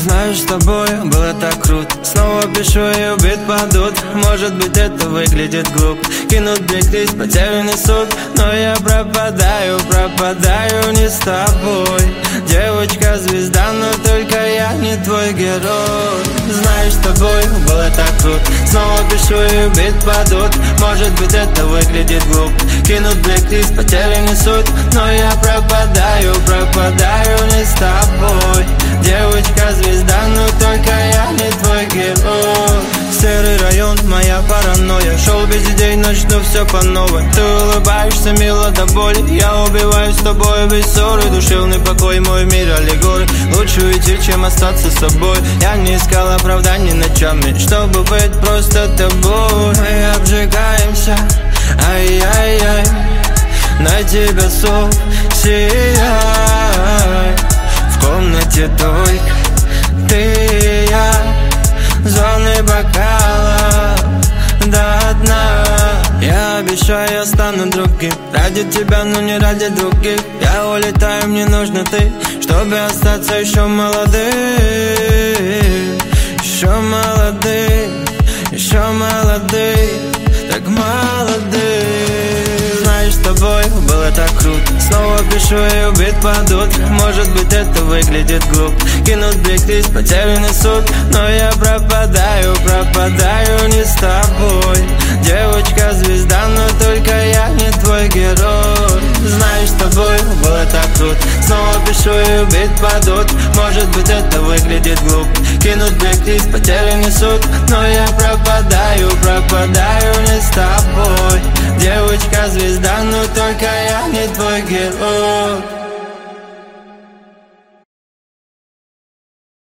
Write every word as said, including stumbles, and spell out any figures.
Знаешь, с тобой было так круто. Снова пишу и убит падут. Может быть, это выглядит глупо. Кинут бликлист, потерянный суд. Но я пропадаю, пропадаю не с тобой. Девочка-звезда, но только я не твой герой. Знаешь, с тобой было так круто. Снова пишу и убит падут. Может быть, это выглядит глупо. Кинут бликлист, потерянный суд. Но я пропадаю, пропадаю не с тобой. Девочка-звезда, но только я не твой герой. Серый район, моя паранойя. Шел без идей, начну все по новой. Ты улыбаешься мило до боли. Я убиваюсь с тобой без ссоры. Душевный покой, мой мир аллегоры. Лучше уйти, чем остаться с собой. Я не искал оправданий ночами, чтобы быть просто тобой. Мы обжигаемся, ай-яй-яй. На тебя сов сияй. В комнате только ты и я. Зоны бокала до дна. Я обещаю, я стану другим. Ради тебя, но не ради других. Я улетаю, мне нужно ты, чтобы остаться еще молодым. Еще молодым, еще молодым, так молодым. Знаешь, с тобой было так круто. Снова пишу и убит падут. Может быть, это выглядит глупо. Кинут бликлист, потерянный суд. Но я пропадаю, пропадаю не с тобой. Девочка-звезда, но только я не твой герой. Знаешь, с тобой было так круто. Снова пишу и убит падут. Может быть, это выглядит глупо. Кинут бликлист, потерянный суд. Но я пропадаю, пропадаю не с тобой. Девочка-звезда, но только я не твой герой.